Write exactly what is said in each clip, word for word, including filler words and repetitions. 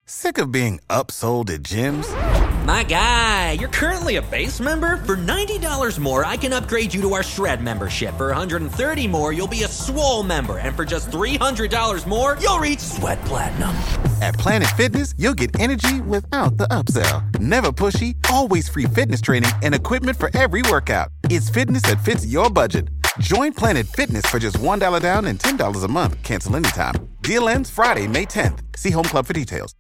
Sick of being upsold at gyms? My guy, you're currently a base member? For ninety dollars more, I can upgrade you to our Shred membership. For one hundred thirty dollars more, you'll be a Swole member. And for just three hundred dollars more, you'll reach Sweat Platinum. At Planet Fitness, you'll get energy without the upsell. Never pushy, always free fitness training and equipment for every workout. It's fitness that fits your budget. Join Planet Fitness for just one dollar down and ten dollars a month. Cancel anytime. Deal ends Friday, May tenth. See Home Club for details.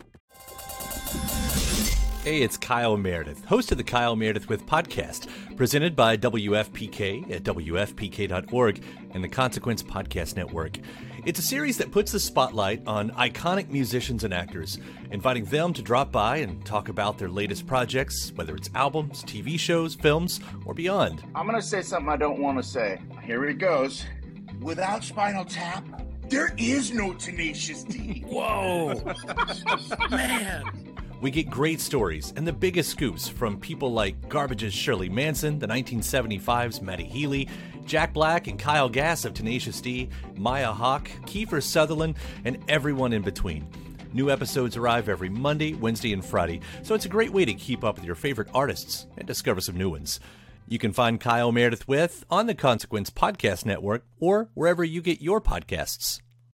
Hey, it's Kyle Meredith, host of the Kyle Meredith With podcast, presented by W F P K at W F P K dot org and the Consequence Podcast Network. It's a series that puts the spotlight on iconic musicians and actors, inviting them to drop by and talk about their latest projects, whether it's albums, T V shows, films, or beyond. I'm going to say something I don't want to say. Here it goes. Without Spinal Tap, there is no Tenacious D. Whoa! Man! We get great stories and the biggest scoops from people like Garbage's Shirley Manson, the nineteen seventy-five's Matty Healy, Jack Black and Kyle Gass of Tenacious D, Maya Hawke, Kiefer Sutherland, and everyone in between. New episodes arrive every Monday, Wednesday, and Friday, so it's a great way to keep up with your favorite artists and discover some new ones. You can find Kyle Meredith With on the Consequence Podcast Network or wherever you get your podcasts.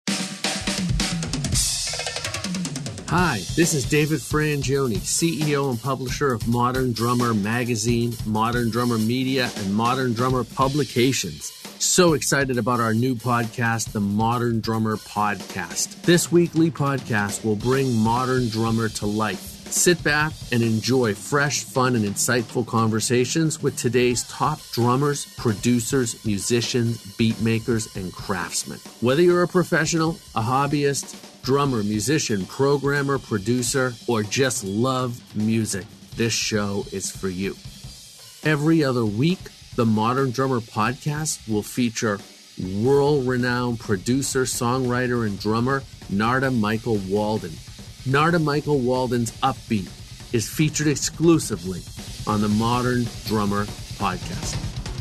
Hi, this is David Frangioni, C E O and publisher of Modern Drummer Magazine, Modern Drummer Media, and Modern Drummer Publications. So excited about our new podcast, the Modern Drummer Podcast. This weekly podcast will bring Modern Drummer to life. Sit back and enjoy fresh, fun, and insightful conversations with today's top drummers, producers, musicians, beat makers, and craftsmen. Whether you're a professional, a hobbyist, drummer, musician, programmer, producer, or just love music, this show is for you. Every other week, the Modern Drummer Podcast will feature world-renowned producer, songwriter, and drummer Narada Michael Walden. Narada Michael Walden's Upbeat is featured exclusively on the Modern Drummer Podcast.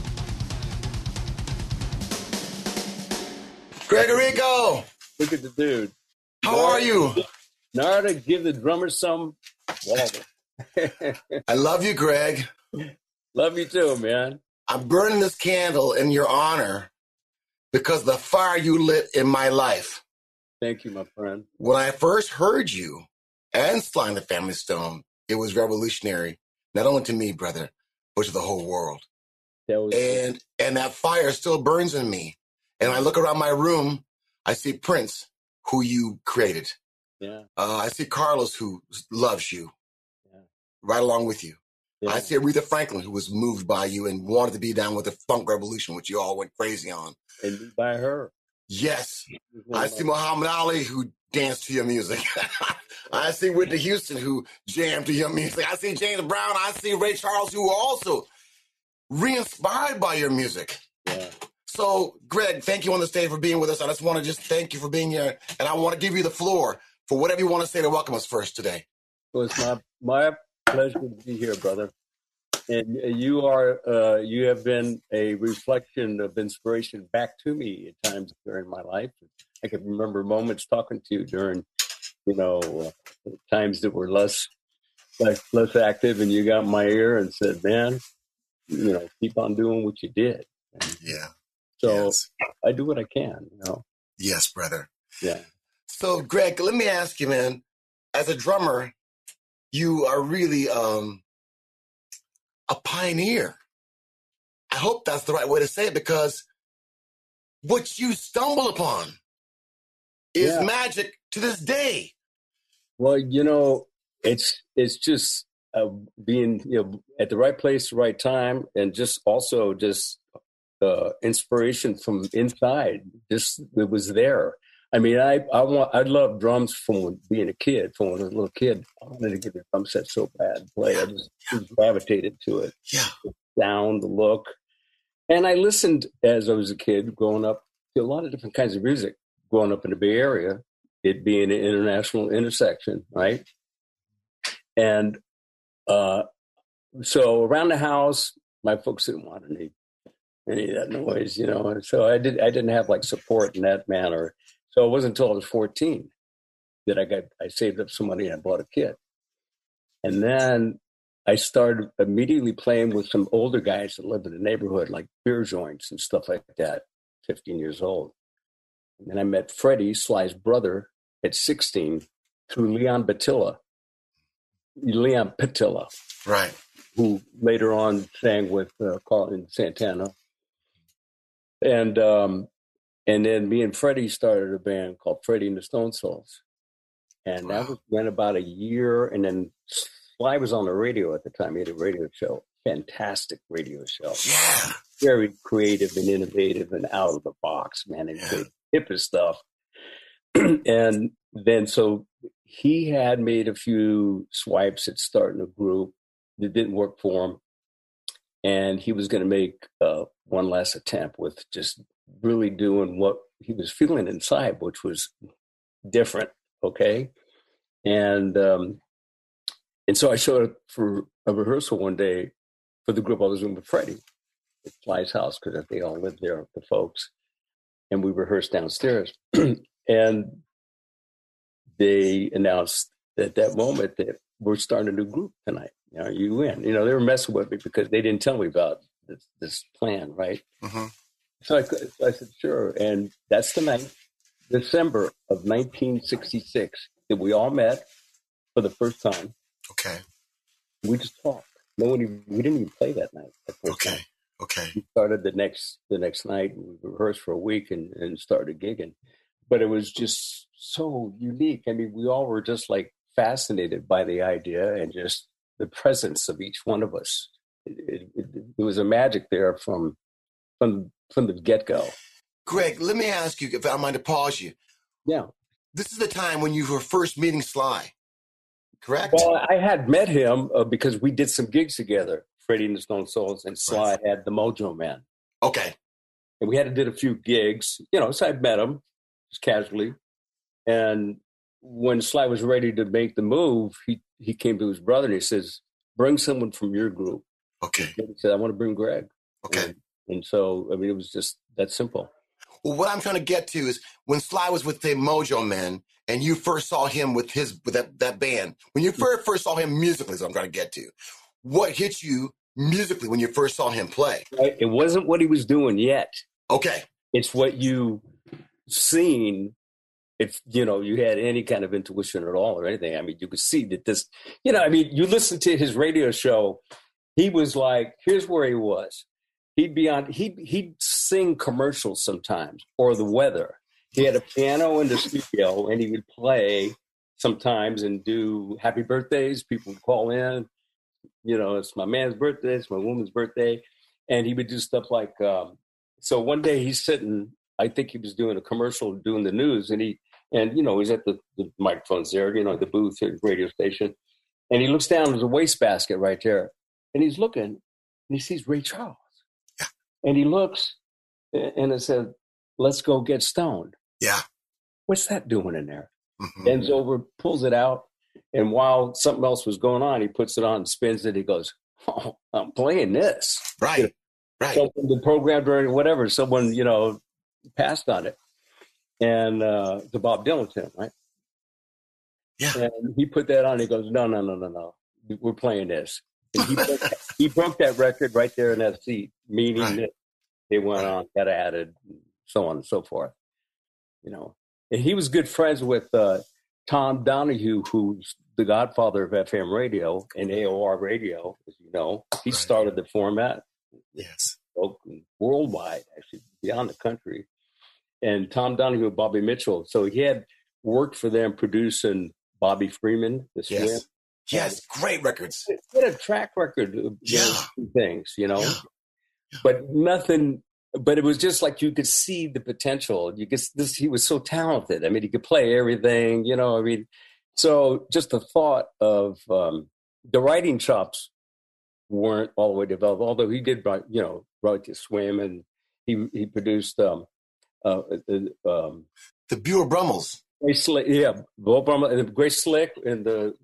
Gregorico! Look at the dude. How Narada, are you? Narada, give the drummer some Walden. I love you, Greg. Love you too, man. I'm burning this candle in your honor because of the fire you lit in my life. Thank you, my friend. When I first heard you and Sly and the Family Stone, it was revolutionary, not only to me, brother, but to the whole world. That was and cool. And that fire still burns in me. And I look around my room, I see Prince, who you created. Yeah. Uh, I see Carlos, who loves you, yeah. right along with you. Yeah. I see Aretha Franklin, who was moved by you and wanted to be down with the funk revolution, which you all went crazy on. And by her. Yes. I see Muhammad Ali, who danced to your music. I see Whitney Houston, who jammed to your music. I see James Brown. I see Ray Charles, who were also re-inspired by your music. Yeah. So, Greg, thank you on the stage for being with us. I just want to just thank you for being here, and I want to give you the floor for whatever you want to say to welcome us first today. Well, it's my, my pleasure to be here, brother. And you are, uh, you have been a reflection of inspiration back to me at times during my life. I can remember moments talking to you during, you know, uh, times that were less, less, less active, and you got in my ear and said, "Man, you know, keep on doing what you did." And yeah. So yes. I do what I can, you know. Yes, brother. Yeah. So, Greg, let me ask you, man. As a drummer, you are really um, a pioneer. I hope that's the right way to say it, because what you stumble upon is yeah. magic to this day. Well, you know, it's it's just uh, being you know at the right place, the right time, and just also just uh, inspiration from inside. Just it was there. I mean, I I want I loved drums from being a kid. From when I was a little kid, I wanted to get a drum set so bad to play. I just, yeah. just gravitated to it. Yeah, the sound, the look, and I listened as I was a kid growing up to a lot of different kinds of music. Growing up in the Bay Area, it being an international intersection, right? And uh, so around the house, my folks didn't want any any of that noise, you know. And so I did. I didn't have like support in that manner. So it wasn't until I was fourteen that I got, I saved up some money and I bought a kit. And then I started immediately playing with some older guys that lived in the neighborhood, like beer joints and stuff like that, fifteen years old. And then I met Freddie, Sly's brother, at sixteen through Leon Patilla. Leon Patilla. Right. Who later on sang with uh, Carlton Santana. And um, and then me and Freddie started a band called Freddie and the Stone Souls. And wow. that was, went about a year. And then Sly was on the radio at the time. He had a radio show. Fantastic radio show. Yeah. Very creative and innovative and out of the box, man. And yeah. hippest stuff. And then so he had made a few swipes at starting a group that didn't work for him. And he was going to make uh, one last attempt with just really doing what he was feeling inside, which was different. Okay. And, um, and so I showed up for a rehearsal one day for the group I was in with Freddie at Sly's house, because they all lived there, the folks. And we rehearsed downstairs. And they announced at that moment that we're starting a new group tonight. You know, you in? You know, they were messing with me because they didn't tell me about this, this plan, right? Mm-hmm. So I, so I said, sure. And that's the night, December of nineteen sixty-six, that we all met for the first time. Okay. We just talked. No one even, we didn't even play that night. Okay. Time. Okay. We started the next the next night. We rehearsed for a week and, and started gigging. But it was just so unique. I mean, we all were just like fascinated by the idea and just the presence of each one of us. It, it, it, it was a magic there from from from the get-go. Greg, let me ask you, if I don't mind to pause you. Yeah. This is the time when you were first meeting Sly, correct? Well, I had met him uh, because we did some gigs together, Freddie and the Stone Souls, and Sly right. had the Mojo Man. Okay. And we had to did a few gigs, you know, so I met him just casually. And when Sly was ready to make the move, he, he came to his brother and he says, bring someone from your group. Okay. And he said, I want to bring Greg. Okay. And, and so, I mean, it was just that simple. Well, what I'm trying to get to is when Sly was with the Mojo Men and you first saw him with his with that, that band, when you first, first saw him musically is what I'm trying to get to. What hit you musically when you first saw him play? It wasn't what he was doing yet. Okay. It's what you seen. If, you know, you had any kind of intuition at all or anything, I mean, you could see that this, you know, I mean, you listen to his radio show, he was like, here's where he was. He'd be on, he'd, he'd sing commercials sometimes, or the weather. He had a piano in the studio, and he would play sometimes and do happy birthdays. People would call in, you know, it's my man's birthday, it's my woman's birthday. And he would do stuff like, um, so one day he's sitting, I think he was doing a commercial, doing the news, and he, and, you know, he's at the, the microphones there, you know, the booth at the radio station. And he looks down, there's a wastebasket right there. And he's looking, and he sees Ray Charles. Yeah. And he looks, and it said, let's go get stoned. Yeah. What's that doing in there? Mm-hmm. Bends over, pulls it out. And while something else was going on, he puts it on, spins it. He goes, oh, I'm playing this. Right. You know, right. Something the program during whatever, someone, you know, passed on it. And uh, the Bob Dylan tune, right? Yeah. And he put that on. He goes, no, no, no, no, no. We're playing this. And he, broke, he broke that record right there in that seat, meaning right. that they went on, got added, and so on and so forth. You know, and he was good friends with uh, Tom Donahue, who's the godfather of F M radio and A O R radio, as you know. He right. started the format. Yes. Worldwide, actually, beyond the country. And Tom Donahue and Bobby Mitchell. So he had worked for them producing Bobby Freeman, the Swim. Yes. Yes, great records. He had a track record of yeah. things, you know. Yeah. Yeah. But nothing, but it was just like you could see the potential. You could, this, he was so talented. I mean, he could play everything, you know. I mean, so just the thought of um, the writing chops weren't all the way developed, although he did, you know, write to Swim, and he, he produced um, uh, uh, um, the Buell Brummels. Grace Slick, yeah, Buell Brummel, and Grace Slick, and the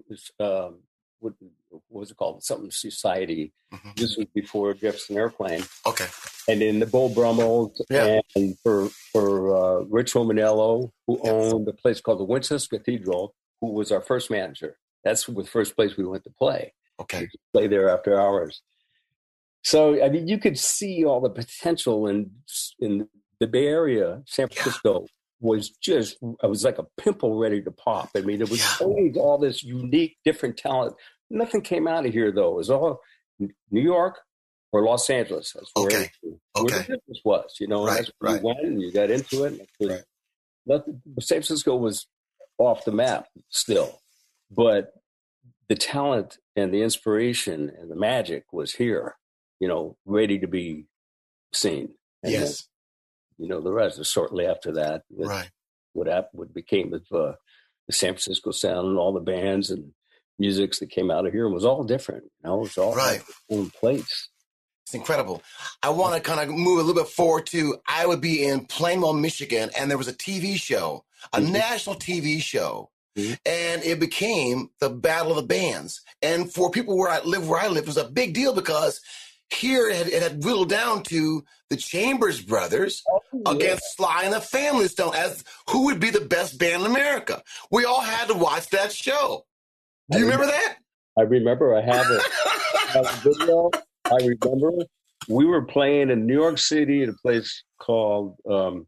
um, what, what was it called? Something Society. Mm-hmm. This was before Jefferson Airplane. Okay. and then the Beau Brummels, Yeah. and for for uh, Rich Romanello, who Yeah. owned a place called the Winchester Cathedral, who was our first manager. That's the first place we went to play. Okay. We could play there after hours. So, I mean, you could see all the potential in in the Bay Area. San Francisco was just, it was like a pimple ready to pop. I mean, there was Yeah. always all this unique, different talent. Nothing came out of here, though. It was all New York or Los Angeles. That's where, Okay. where Okay. the business was, you know. And Right, that's where right. you went and you got into it. And it was, Right. nothing, San Francisco was off the map still. But the talent and the inspiration and the magic was here, you know, ready to be seen. And Yes. then, you know, the rest is shortly after that. with Right. What happened, what became of uh, the San Francisco sound and all the bands and musics that came out of here was all different. You know, it was all Right. in place. It's incredible. I want to kind of move a little bit forward to, I would be in Plainwell, Michigan, and there was a T V show, a Mhm. national T V show, Mhm. and it became the Battle of the Bands. And for people where I live, where I live, it was a big deal because here it had, it had whittled down to the Chambers Brothers against Sly and the Family Stone as who would be the best band in America. We all had to watch that show. Do you remember that? I remember I have it. I have a video. I remember we were playing in New York City at a place called, um,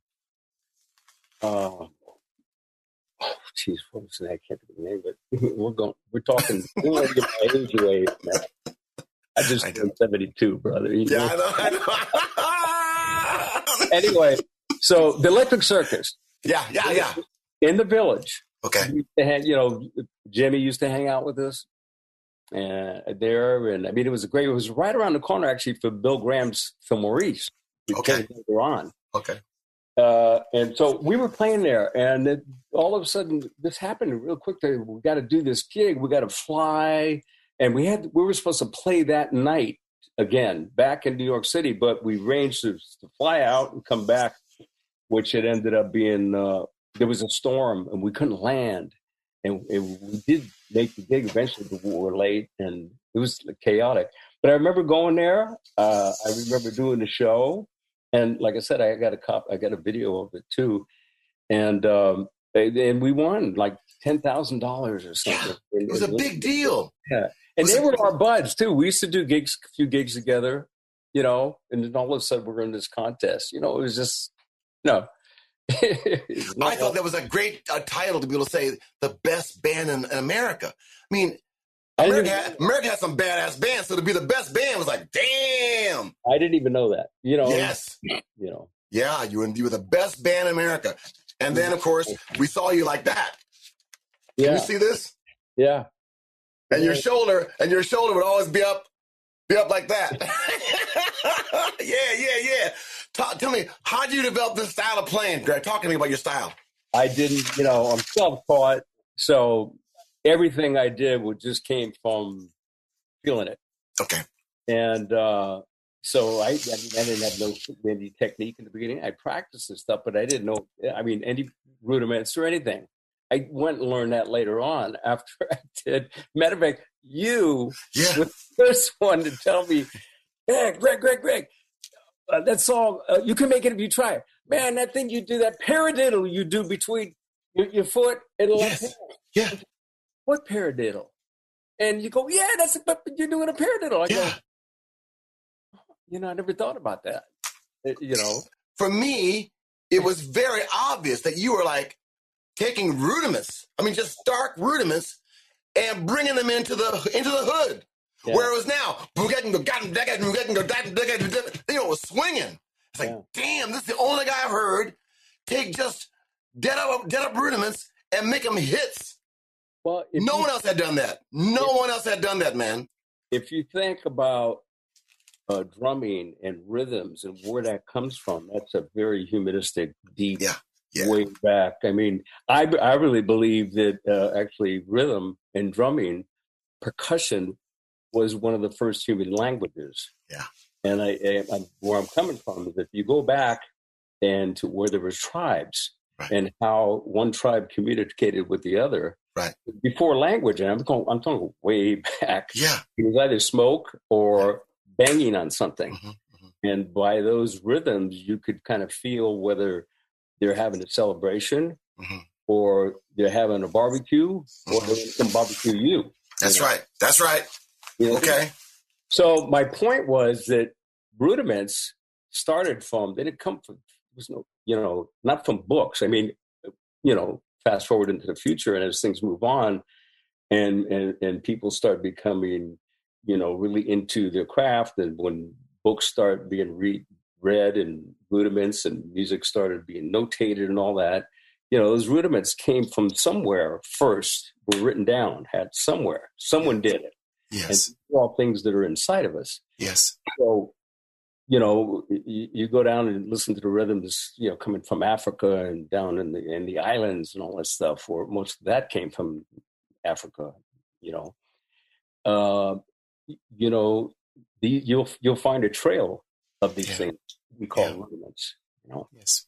uh, oh, geez, what was that? I can't think of the name, but we're going, we're talking, we want to get my age away now. I just I do. turned seventy-two, brother. You Yeah, know? I know. I know. Anyway, so the Electric Circus yeah, yeah, yeah. in the Village. Okay. We used to hang, you know, Jimmy used to hang out with us and there, and I mean, it was a great. It was right around the corner, actually, for Bill Graham's Phil Maurice. We Okay. played later on, Okay. uh, and so we were playing there, and it, all of a sudden, this happened real quick. We got to do this gig. We got to fly, and we had we were supposed to play that night again back in New York City, but we arranged to, to fly out and come back, which it ended up being. Uh, there was a storm, and we couldn't land. And, and we did make the gig eventually, but we were late, and it was chaotic. But I remember going there. Uh, I remember doing the show, and like I said, I got a cop, I got a video of it too, and um, and and we won like ten thousand dollars or something. It was a big deal. Yeah, and Was they it- were our buds too. We used to do gigs, a few gigs together, you know, and then all of a sudden we're in this contest. You know, it was just no. I thought that was a great uh, title to be able to say the best band in, in America. I mean, I America didn't, had, America had some badass bands, so to be the best band was like, damn. I didn't even know that. You know, Yes. you know. Yeah, you were, you were the best band in America. And then, of course, we saw you like that. Can Yeah, you see this? yeah. And your shoulder, and your shoulder would always be up, be up like that. yeah, yeah, yeah. Talk, tell me, how did you develop this style of playing, Greg? Talk to me about your style. I didn't, you know, I'm self-taught, so everything I did would just came from feeling it. Okay. And uh, so I, I, mean, I didn't have no any technique in the beginning. I practiced this stuff, but I didn't know, I mean, any rudiments or anything. I went and learned that later on after I did. Matter of fact, you Yeah. were the first one to tell me, hey, Greg, Greg, Greg, uh, that song, uh, you can make it if you try it. Man, that thing you do, that paradiddle you do between your, your foot and the left Yes. hand. Yeah. What paradiddle? And you go, yeah, that's but you're doing a paradiddle. I Yeah. go, you know, I never thought about that. It- you know, For me, it was very obvious that you were like taking rudiments. I mean, just stark rudiments and bringing them into the into the hood. Yeah. Where it was now, you know, it was swinging. It's like, Yeah. damn, this is the only guy I've heard take just dead up, dead up rudiments and make them hits. well, if No you, one else had done that. No one else had done that, man. if you think about uh, drumming and rhythms and where that comes from, that's a very humanistic, deep, Yeah, yeah. way back. I mean, I I really believe that uh, actually rhythm and drumming, percussion, was one of the first human languages. Yeah. And I, I, I'm, where I'm coming from is if you go back and to where there was tribes Right. and how one tribe communicated with the other Right. before language, and I'm going, I'm talking way back. Yeah. It was either smoke or banging on something. Mhm, mhm. And by those rhythms, you could kind of feel whether they're having a celebration mm-hmm. or they're having a barbecue mm-hmm. or they're some barbecue you. That's you know? right. That's right. You know? Okay. So my point was that Rudiments started from, they didn't come from, was no, you know, not from books. I mean, you know, fast forward into the future and as things move on and, and, and people start becoming, you know, really into their craft. And when books start being read, read and rudiments and music started being notated and all that, you know, those rudiments came from somewhere first, were written down, had somewhere, someone did it. Yes. And all things that are inside of us. Yes. So, you know, you, you go down and listen to the rhythms, you know, coming from Africa and down in the in the islands and all that stuff, or most of that came from Africa, you know. Uh, you know, the, you'll you'll find a trail of these yeah. things we call yeah. rudiments, you know. Yes.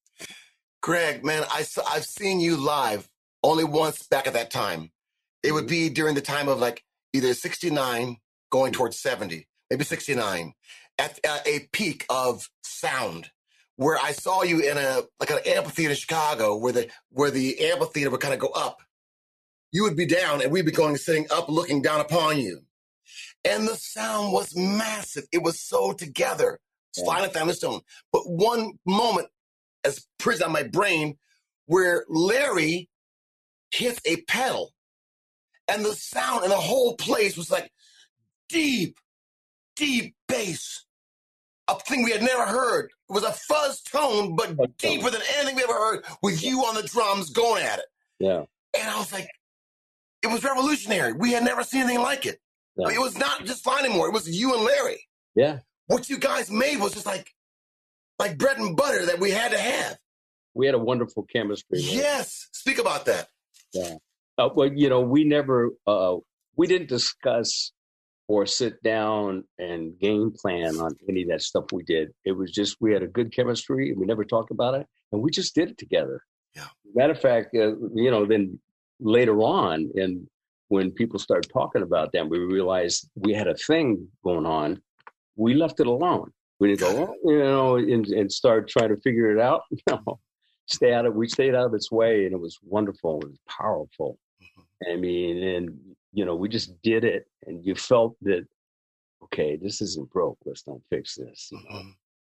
Greg, man, I saw, I've seen you live only once back at that time. It mm-hmm. would be during the time of like either sixty-nine going towards seventy, maybe sixty-nine, at, at a peak of sound, where I saw you in a like an amphitheater in Chicago, where the where the amphitheater would kind of go up. You would be down, and we'd be going sitting up, looking down upon you, and the sound was massive. It was so together, yeah. Silent Thunderstone. But one moment, as prison on my brain, where Larry hits a pedal. And the sound in the whole place was like deep, deep bass. A thing we had never heard. It was a fuzz tone, but fuzz deeper tone. Than anything we ever heard, with you on the drums going at it. Yeah. And I was like, it was revolutionary. We had never seen anything like it. Yeah. I mean, it was not just fine anymore. It was you and Larry. Yeah. What you guys made was just like, like bread and butter that we had to have. We had a wonderful chemistry. Right? Yes. Speak about that. Yeah. Uh, well, you know, we never, uh, we didn't discuss or sit down and game plan on any of that stuff we did. It was just, we had a good chemistry and we never talked about it. And we just did it together. Yeah. Matter of fact, uh, you know, then later on, and when people started talking about them, we realized we had a thing going on. We left it alone. We didn't go, oh, you know, and, and start trying to figure it out. No. Stay out of, we stayed out of its way, and it was wonderful. It was powerful. Mm-hmm. I mean, and, you know, we just did it, and you felt that, okay, this isn't broke. Let's not fix this. You know? Mm-hmm.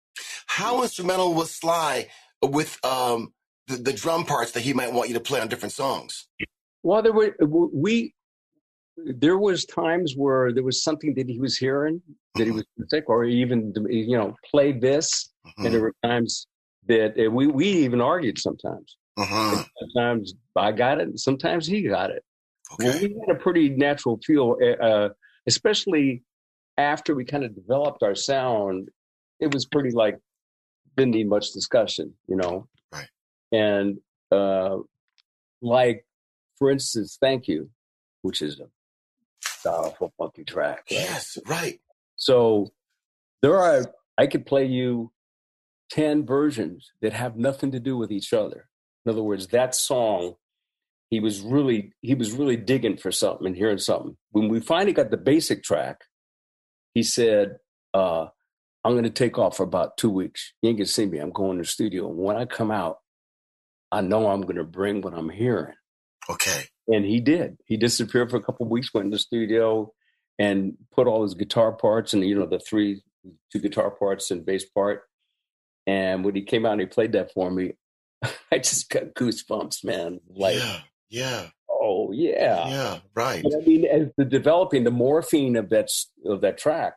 How instrumental was Sly with um, the, the drum parts that he might want you to play on different songs? Well, there were, we, there was times where there was something that he was hearing that he was sick, or even, you know, play this. Mm-hmm. And there were times that uh, we, we even argued sometimes. Uh-huh. Sometimes I got it, sometimes he got it. Okay. Well, we had a pretty natural feel, uh, especially after we kind of developed our sound. It was pretty like, didn't need much discussion, you know? Right. And uh, like, for instance, Thank You, which is a powerful, funky track. Right? Yes, right. So there are, I could play you ten versions that have nothing to do with each other. In other words, that song, he was really, he was really digging for something and hearing something. When we finally got the basic track, he said, uh, I'm going to take off for about two weeks. You ain't going to see me. I'm going to the studio. And when I come out, I know I'm going to bring what I'm hearing. Okay. And he did. He disappeared for a couple of weeks, went in the studio and put all his guitar parts and, you know, the three, two guitar parts and bass part. And when he came out and he played that for me, I just got goosebumps, man. Like, yeah, yeah. Oh, yeah. Yeah, right. But I mean, as the developing, the morphine of that of that track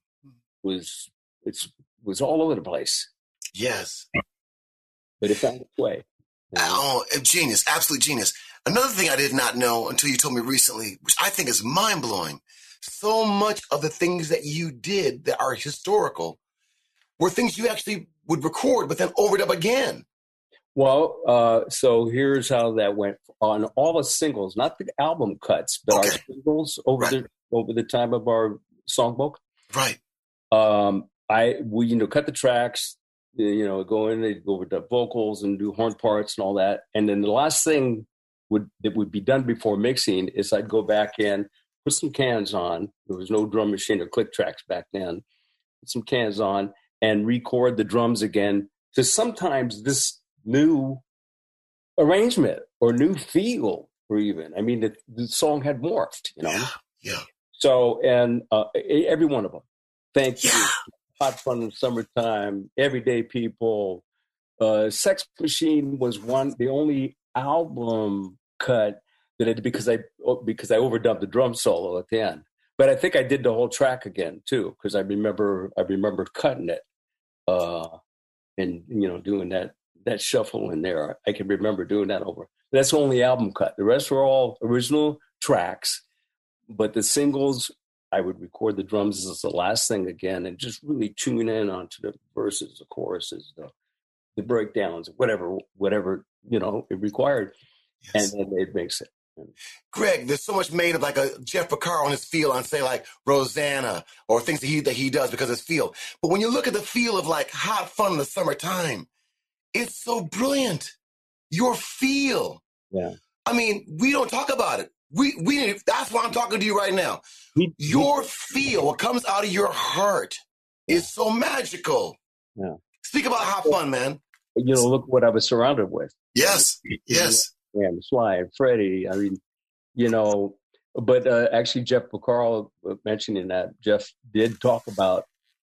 was it's was all over the place. Yes. But it found its way. You know? Oh, genius. Absolute genius. Another thing I did not know until you told me recently, which I think is mind-blowing, so much of the things that you did that are historical were things you actually would record, but then overdub again. Well, uh, so here's how that went. On all the singles, not the album cuts, but okay. our singles over right. the over the time of our songbook. Right. Um, I we you know cut the tracks, you know, go in, they go over the vocals and do horn parts and all that, and then the last thing would that would be done before mixing is I'd go back in, put some cans on. There was no drum machine or click tracks back then. Put some cans on. and record the drums again to sometimes this new arrangement or new feel, or even, I mean, the, the song had morphed, you know? Yeah. yeah. So, and uh, every one of them. Thank yeah. you. Hot Fun in the Summertime, Everyday People. Uh, Sex Machine was one, the only album cut that I did because I, because I overdubbed the drum solo at the end. But I think I did the whole track again too, because I remember, I remember cutting it uh, and, you know, doing that, that shuffle in there. I can remember doing that over. That's the only album cut. The rest were all original tracks, but the singles, I would record the drums as the last thing again and just really tune in onto the verses, the choruses, the, the breakdowns, whatever, whatever, you know, it required. Yes. And then they'd mix it. Greg, there's so much made of like a Jeff Porcaro on his feel on, say, like Rosanna or things that he that he does because of his feel. But when you look at the feel of like Hot Fun in the Summertime, it's so brilliant. Your feel. Yeah. I mean, we don't talk about it. We we that's why I'm talking to you right now. We, your we, feel, what comes out of your heart, yeah. is so magical. Yeah. Speak about Hot Fun, man. You know, look what I was surrounded with. Yes. Yes. Yeah, Sly and Freddie. I mean, you know, but uh, actually, Jeff Porcaro mentioning that, Jeff did talk about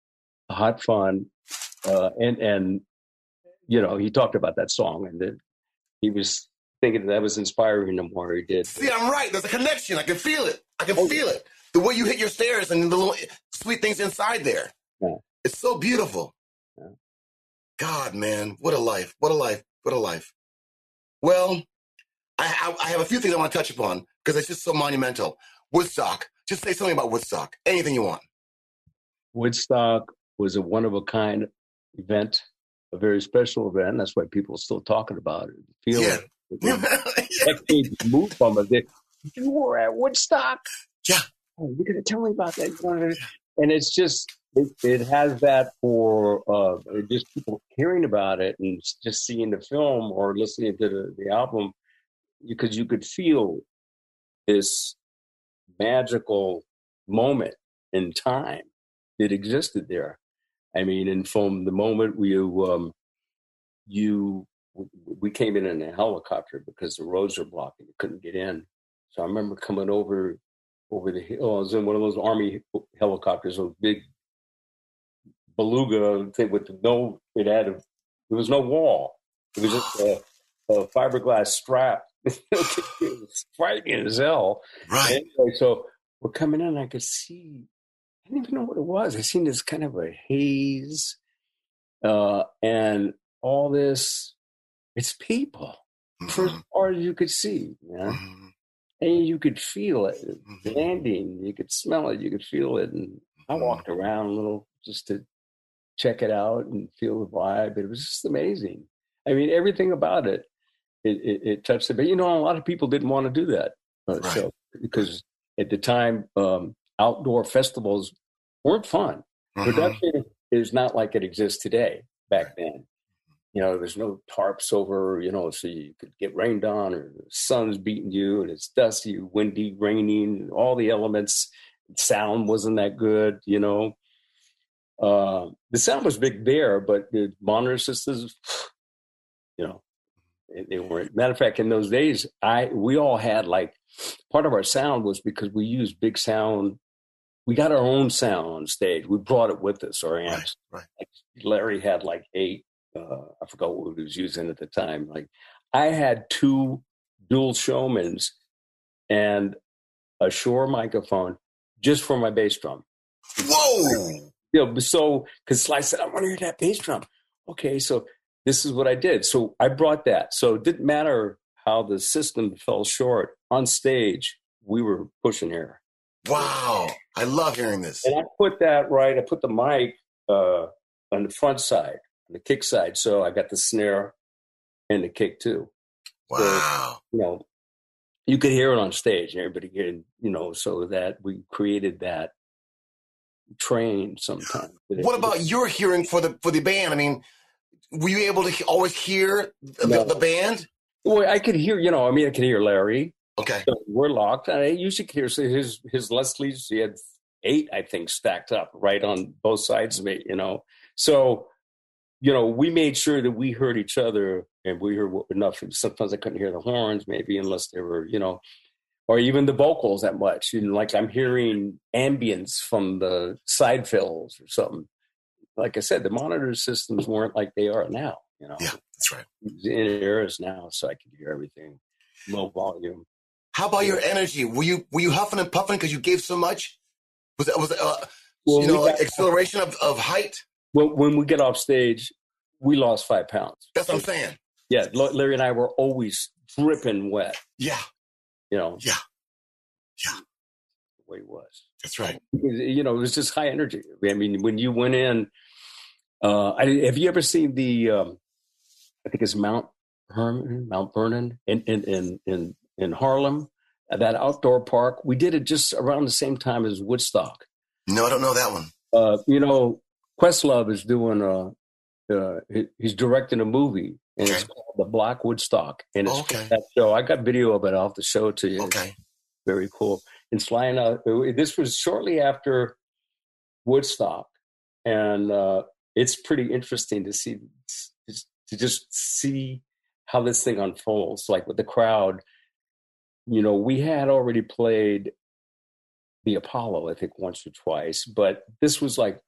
Hot Fun, uh, and and you know, he talked about that song, and that he was thinking that was inspiring him more. He did. See, I'm right. There's a connection. I can feel it. I can oh, feel it. The way you hit your stairs and the little sweet things inside there. Yeah. It's so beautiful. Yeah. God, man, what a life! What a life! What a life! Well. I, I have a few things I want to touch upon because it's just so monumental. Woodstock. Just say something about Woodstock. Anything you want. Woodstock was a one-of-a-kind event, a very special event. That's why people are still talking about it. Feel yeah. it. yeah. Move from it. You were at Woodstock? Yeah. Oh, you're going to tell me about that. And it's just, it, it has that for uh, just people hearing about it and just seeing the film or listening to the, the album. Because you could feel this magical moment in time that existed there. I mean, and from the moment we um, you we came in in a helicopter because the roads were blocked and you couldn't get in. So I remember coming over over the hill. I was in one of those Army helicopters, those big beluga thing with no. It had a, there was no wall. It was just a, a fiberglass strap. It was frightening as hell. Right. Anyway, so we're coming in, I could see, I didn't even know what it was. I seen this kind of a haze uh, and all this, it's people. Mm-hmm. First part you could see, yeah? mm-hmm. And you could feel it mm-hmm. landing. You could smell it. You could feel it. And mm-hmm. I walked around a little just to check it out and feel the vibe. It was just amazing. I mean, everything about it. It, it, it touched it, but you know, a lot of people didn't want to do that. Uh, right. So, because at the time, um, outdoor festivals weren't fun. Mm-hmm. Production is not like it exists today. Back then, you know, there's no tarps over, you know, so you could get rained on, or the sun's beating you, and it's dusty, windy, raining, all the elements. Sound wasn't that good, you know. Uh, the sound was big there, but the monitor systems, you know. They weren't. Matter of fact, in those days, I we all had like part of our sound was because we used big sound. We got our own sound on stage. We brought it with us, our amps. Right, right. Like Larry had like eight. Uh, I forgot what he was using at the time. Like I had two dual Showmans and a Shure microphone just for my bass drum. Whoa! You know, so because Sly said, "I want to hear that bass drum." Okay, so. This is what I did. So I brought that. So it didn't matter how the system fell short. On stage, we were pushing air. Wow. I love hearing this. And I put that right. I put the mic uh, on the front side, on the kick side. So I got the snare and the kick too. Wow. So, you know, you could hear it on stage. Everybody getting, you know, so that we created that train sometimes. What about your hearing for the for the band? I mean, were you able to always hear the, no. the band? Well, I could hear, you know, I mean, I could hear Larry. Okay. So we're locked. I usually could hear so his, his Leslie's, he had eight, I think, stacked up right on both sides of me, you know. So, you know, we made sure that we heard each other and we heard enough. Sometimes I couldn't hear the horns, maybe, unless they were, you know, or even the vocals that much. You know, like I'm hearing ambience from the side fills or something. Like I said, the monitor systems weren't like they are now, you know. Yeah, that's right. In eras now, so I could hear everything, low volume. How about your energy? Were you were you huffing and puffing because you gave so much? Was it was it, uh, well, you know got, acceleration of, of height? Well, when we get off stage, we lost five pounds. That's what I'm saying. Yeah, Larry and I were always dripping wet. Yeah, you know. Yeah, yeah. The way it was. That's right. You know, it was just high energy. I mean, when you went in, uh, I, have you ever seen the? Um, I think it's Mount Herman, Mount Vernon in in in in, in Harlem, that outdoor park. We did it just around the same time as Woodstock. No, I don't know that one. Uh, you know, Questlove is doing a. Uh, he, he's directing a movie, and okay. It's called The Black Woodstock. And it's okay. that show. I got video of it. I'll have to show it to you. Okay. Very cool. And flying out. This was shortly after Woodstock, and uh, it's pretty interesting to see to just see how this thing unfolds. Like with the crowd, you know, we had already played the Apollo, I think, once or twice, but this was like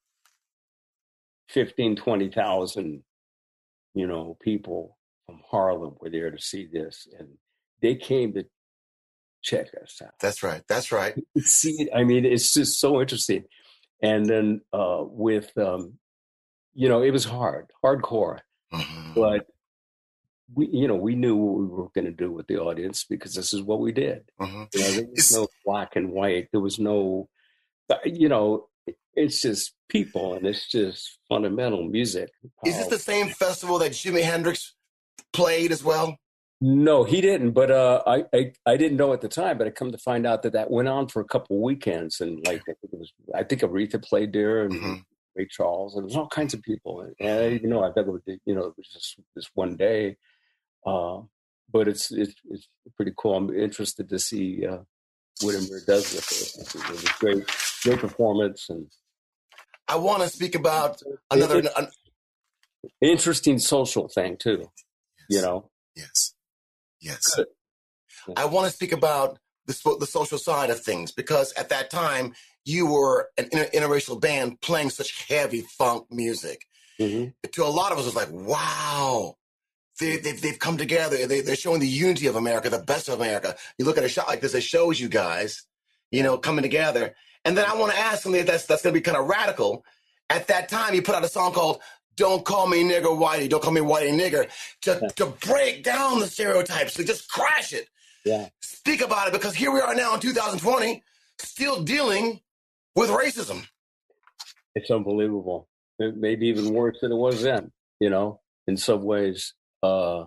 fifteen, twenty thousand, you know, people from Harlem were there to see this, and they came to check us out. That's right. That's right. See, I mean, it's just so interesting. And then uh, with, um, you know, it was hard, hardcore, mm-hmm. but we, you know, we knew what we were going to do with the audience because this is what we did. Mm-hmm. You know, there was it's, no black and white. There was no, you know, it's just people, and it's just fundamental music. Is this the same festival that Jimi Hendrix played as well? No, he didn't. But uh, I, I I didn't know at the time. But I come to find out that that went on for a couple of weekends, and like it was, I think Aretha played there, and mm-hmm. Ray Charles, and there's all kinds of people. And I didn't know. I thought it was, you know, it was just this one day. Uh, but it's it's it's pretty cool. I'm interested to see uh, what Amir does with it. It was a great great performance, and I want to speak about another it, an, interesting social thing too. Yes. You know. Yes. Yes. Good. I want to speak about the, the social side of things because at that time you were an inter- interracial band playing such heavy funk music. Mm-hmm. To a lot of us, it was like, wow, they, they've, they've come together. They, they're showing the unity of America, the best of America. You look at a shot like this, it shows you guys, you know, coming together. And then I want to ask something that's, that's going to be kind of radical. At that time, you put out a song called Don't Call Me Nigger Whitey, Don't Call Me Whitey Nigger, to, yeah. to break down the stereotypes, to just crash it. Yeah. Speak about it, because here we are now in two thousand twenty, still dealing with racism. It's unbelievable. It may be even worse than it was then, you know, in some ways. Uh,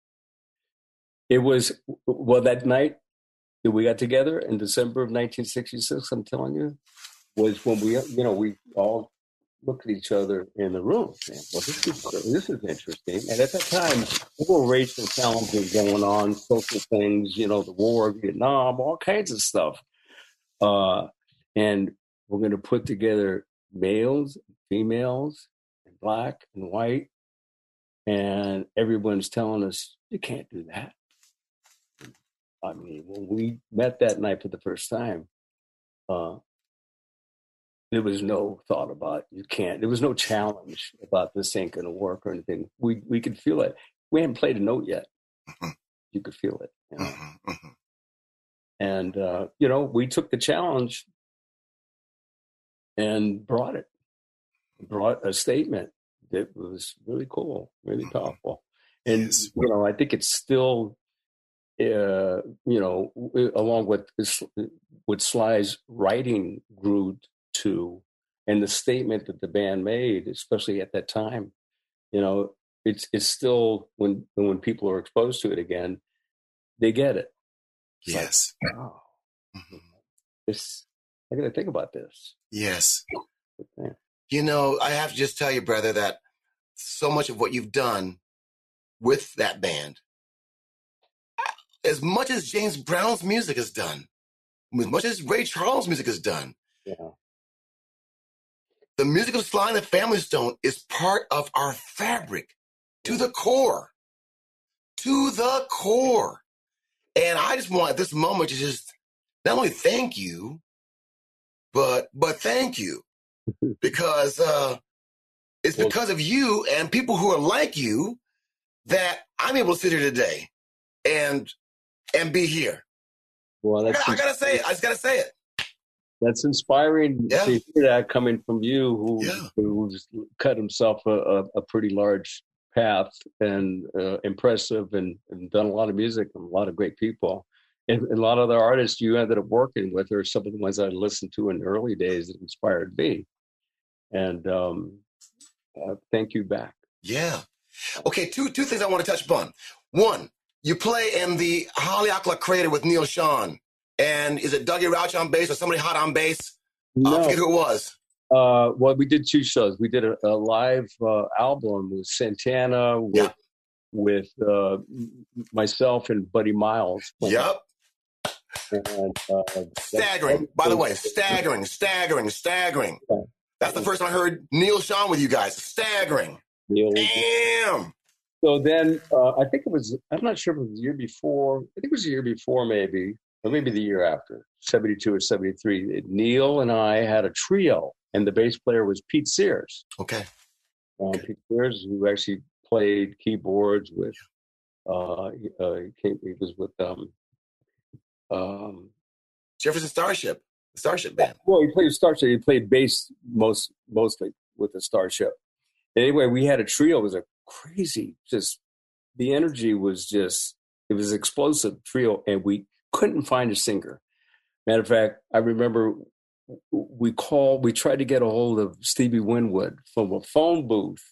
it was, well, that night that we got together in December of nineteen sixty-six, I'm telling you, was when we, you know, we all looked at each other in the room and, well, this is, this is interesting. And at that time, there were racial challenges going on, social things, you know, the war, Vietnam, all kinds of stuff. Uh, and we're going to put together males, females, and black and white. And everyone's telling us, you can't do that. I mean, when we met that night for the first time, uh, there was no thought about you can't. There was no challenge about this ain't going to work or anything. We we could feel it. We hadn't played a note yet. Mm-hmm. You could feel it. You know? Mm-hmm. Mm-hmm. And, uh, you know, we took the challenge and brought it. Brought a statement that was really cool, really mm-hmm. powerful. And, yes. you know, I think it's still, uh, you know, along with, with Sly's writing grew to, and the statement that the band made, especially at that time, you know, it's it's still, when when people are exposed to it again, they get it. It's yes. Like, wow. Mm-hmm. This, I got to think about this. Yes. You know, I have to just tell you, brother, that so much of what you've done with that band, as much as James Brown's music is done, as much as Ray Charles' music is done, yeah. the music of Sly and the Family Stone is part of our fabric to the core, to the core. And I just want at this moment to just not only thank you, but but thank you, because uh, it's because of you and people who are like you that I'm able to sit here today and and be here. Well, that's I, I gotta say it. I just gotta say it. That's inspiring Yeah. to hear that coming from you, who Yeah. who's cut himself a, a, a pretty large path and uh, impressive, and, and done a lot of music and a lot of great people. And, and a lot of the artists you ended up working with are some of the ones I listened to in the early days that inspired me. And um, uh, thank you back. Yeah. Okay, two two things I want to touch upon. One, you play in the Haleakala Crater with Neil Sean. And is it Dougie Rauch on bass or somebody hot on bass? No. I forget who it was. Uh, well, we did two shows. We did a, a live uh, album with Santana, with, Yeah. with uh, myself and Buddy Miles. Yep. And, uh, Staggering. By the way, staggering, staggering, staggering. That's the first time I heard Neil Sean with you guys. Staggering. Neil. Damn. So then uh, I think it was, I'm not sure if it was the year before. I think it was the year before maybe, or maybe the year after, seventy-two or seventy-three. Neil and I had a trio, and the bass player was Pete Sears. Okay. Um, Pete Sears, who actually played keyboards with, uh, he, uh, he, came, he was with um, um, Jefferson Starship, the Starship Band. well, he played Starship. He played bass most mostly with the Starship. Anyway, we had a trio. It was a crazy, just the energy was just, it was an explosive trio, and we couldn't find a singer. Matter of fact, I remember we called, we tried to get a hold of Stevie Winwood from a phone booth.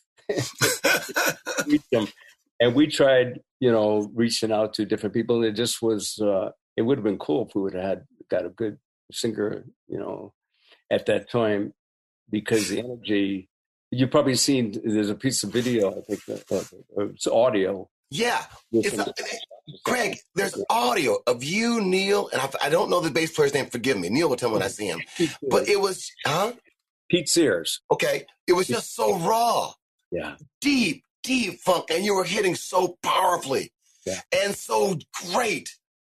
And we tried, you know, reaching out to different people. It just was, uh, it would have been cool if we would have had got a good singer, you know, at that time, because the energy, you've probably seen, there's a piece of video, I think, uh, uh, it's audio. Yeah. It's a, Craig, there's audio of you, Neil, and I, I don't know the bass player's name. Forgive me. Neil will tell me when I see him. But it was, huh? Pete Sears. Okay. It was just so raw. Yeah. Deep, deep funk. And you were hitting so powerfully. Yeah. And so great.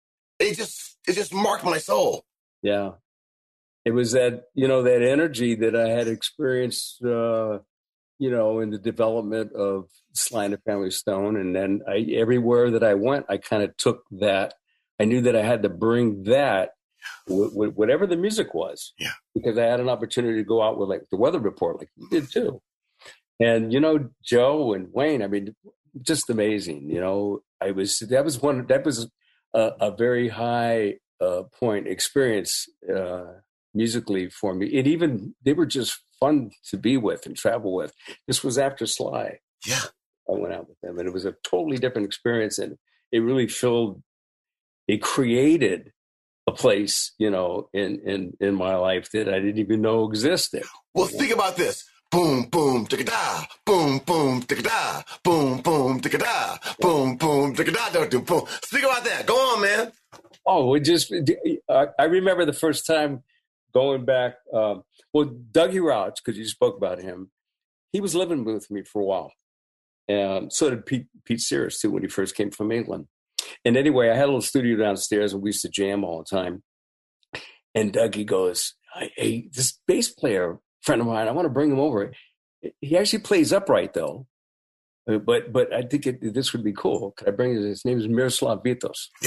It just, it just marked my soul. Yeah. It was that, you know, that energy that I had experienced, uh, you know, in the development of Sly and the Family Stone. And then I, everywhere that I went, I kind of took that. I knew that I had to bring that, w- w- whatever the music was. Yeah. Because I had an opportunity to go out with like the weather report, like you did too. And, you know, Joe and Wayne, I mean, just amazing. You know, I was, that was one, that was a, a very high uh, point experience uh, musically for me. It even, they were just fun to be with and travel with. This was after Sly. Yeah. I went out with them, and it was a totally different experience. And it really filled, it created a place, you know, in, in, in my life that I didn't even know existed. Well, think about this. Boom, boom, ticka-da, boom, boom, ticka-da, boom, boom, ticka-da, boom, boom, ticka-da, boom. Speak about that. Go on, man. Oh, it just, I, I remember the first time going back, um, well, Dougie Rauch, because you spoke about him, he was living with me for a while. And so did Pete, Pete Sears, too, when he first came from England. And anyway, I had a little studio downstairs, and we used to jam all the time. And Dougie goes, hey, this bass player friend of mine, I want to bring him over. He actually plays upright, though. But but I think it, this would be cool. Could I bring his, his name is Miroslav Vitos. Yeah.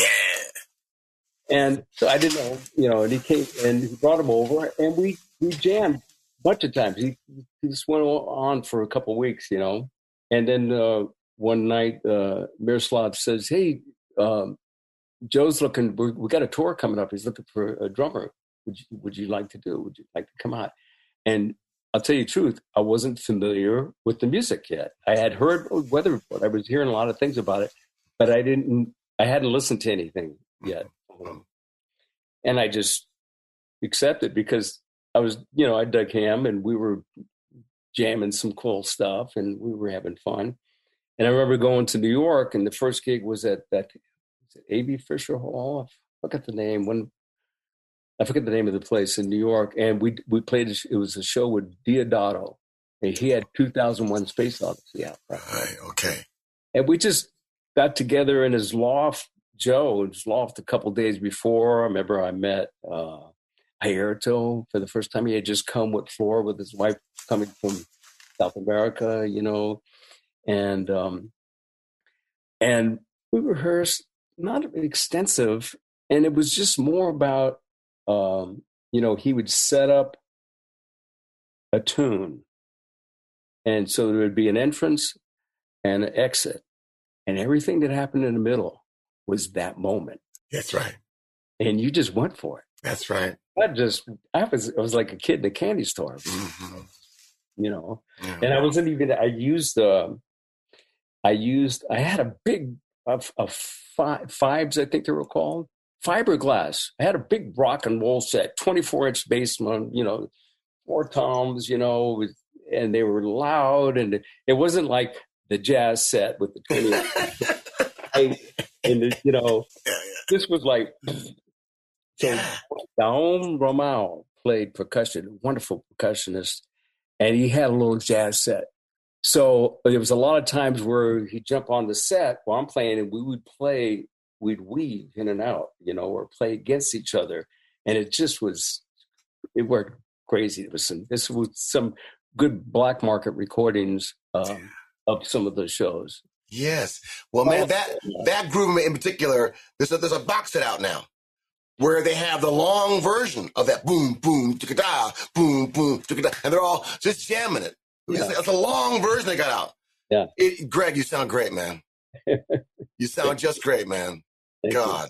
And so I didn't know, you know, and he came and he brought him over, and we, we jammed a bunch of times. He, he just went on for a couple of weeks, you know. And then uh, one night, uh, Miroslav says, hey, um, Joe's looking, we, we got a tour coming up. He's looking for a drummer. Would you, would you like to do? Would you like to come out? And I'll tell you the truth, I wasn't familiar with the music yet. I had heard Weather Report. I was hearing a lot of things about it, but I didn't, I hadn't listened to anything yet. Um, and I just accepted because I was, you know, I dug him and we were jamming some cool stuff and we were having fun. And I remember going to New York, and the first gig was at that, was it A B Fisher Hall? I forgot the name. When I forget the name of the place in New York, and we we played. It was a show with Diodato, and he had two thousand one Space Odyssey out. Right? Right. Okay. And we just got together in his loft, Joe, in his loft a couple days before. I remember I met uh, Airto for the first time. He had just come with Flora with his wife coming from South America, you know, and um, and we rehearsed, not extensive, and it was just more about, um, you know, he would set up a tune, and so there would be an entrance and an exit, and everything that happened in the middle was that moment. That's right. And you just went for it. That's right. I just, I was, I was like a kid in a candy store, Mm-hmm. you know, Yeah. and I wasn't even, I used, uh, I used, I had a big, a, a fi- Fibes, I think they were called, fiberglass. I had a big rock and roll set, twenty-four inch bassman, you know, four toms, you know, with, and they were loud, and it wasn't like the jazz set with the twenty inch, and the, you know, Yeah, this was like, so yeah. Daom Romao played percussion, wonderful percussionist, and he had a little jazz set. So there was a lot of times where he'd jump on the set while I'm playing, and we would play, we'd weave in and out, you know, or play against each other. And it just was, it worked crazy. It was some, this was some good black market recordings um, of some of the shows. Yes. Well, man, that that groove in particular, there's a, there's a box set out now where they have the long version of that boom, boom, ticka-da, boom, boom, ticka-da, and they're all just jamming it. Yeah. It's, it's a long version they got out. Yeah. It, Greg, you sound great, man. You sound just great, man. Thank God. You.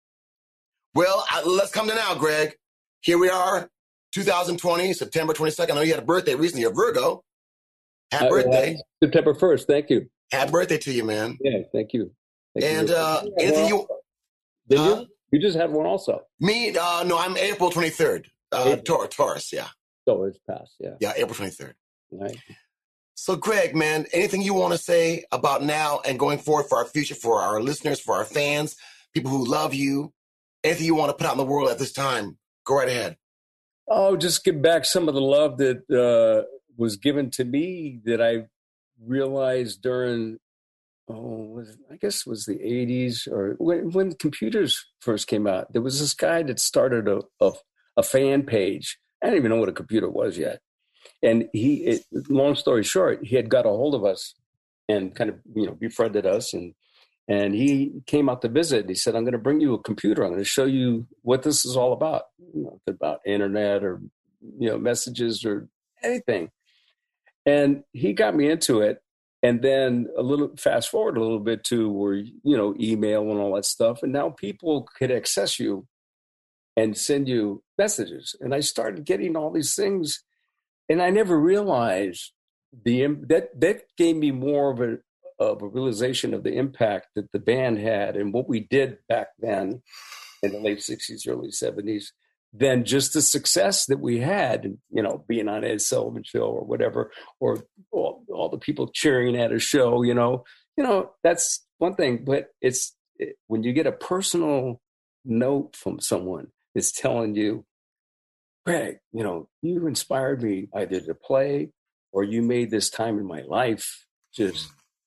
Well, I, let's come to now, Greg. Here we are, two thousand twenty, September twenty-second. I know you had a birthday recently. You're Virgo. Happy Uh, birthday. uh, September first. Thank you. Happy birthday to you, man. Yeah, thank you. Thank And you. uh, anything you... Did huh? you? You just had one also. Me? Uh, no, I'm April twenty-third. Uh, April. Tor- Taurus, yeah. So it's past, yeah. Yeah, April twenty-third. Right. So, Greg, man, anything you want to say about now and going forward for our future, for our listeners, for our fans, people who love you, anything you want to put out in the world at this time, go right ahead. Oh, just give back some of the love that uh, was given to me that I realized during, oh, was, I guess it was the eighties or when, when computers first came out. There was this guy that started a, a, a fan page. I didn't even know what a computer was yet. And he, it, long story short, he had got a hold of us and kind of, you know, befriended us. And and he came out to visit. He said, I'm going to bring you a computer. I'm going to show you what this is all about. You know, about internet or, you know, messages or anything. And he got me into it. And then a little fast forward a little bit to where, you know, email and all that stuff. And now people could access you and send you messages. And I started getting all these things. And I never realized the that that gave me more of a of a realization of the impact that the band had and what we did back then in the late sixties, early seventies, than just the success that we had, you know, being on Ed Sullivan Show or whatever, or all, all the people cheering at a show, you know, you know, that's one thing. But it's it, when you get a personal note from someone that's telling you, Greg, you know, you inspired me either to play or you made this time in my life just